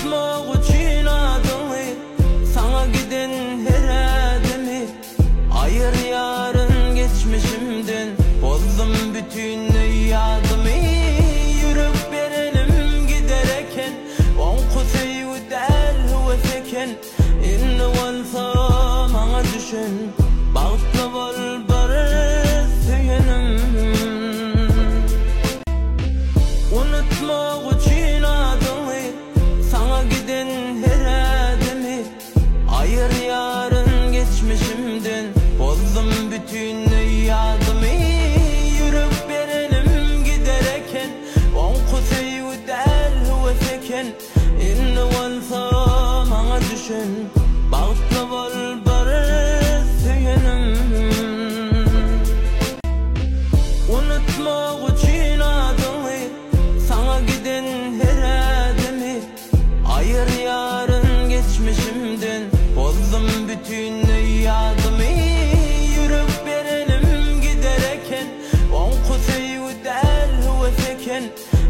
Unutmak için adını, sana giden her ademi. Ayır yarın geçmişimden, bozdum bütün yadımı. Yürüp berenim giderken, on kutayı del huvefeken. İnni olsa bana düşün, bağıtlı bol barı süyenim. Unutmak için adını, sana giden her ademi. Ayır yarın geçmişimden, bozdum bütün yadımı. Yürüp berenim giderken, on kutayı del huvefeken. İnni olsa bana düşün, bağıtlı bol barı süyenim. Unutmak için adını, sana giden her ademi. Ayır yarın geçmişimden, bozdum bütün yadımı. Yürüp berenim giderken, on kutayı del huvefeken.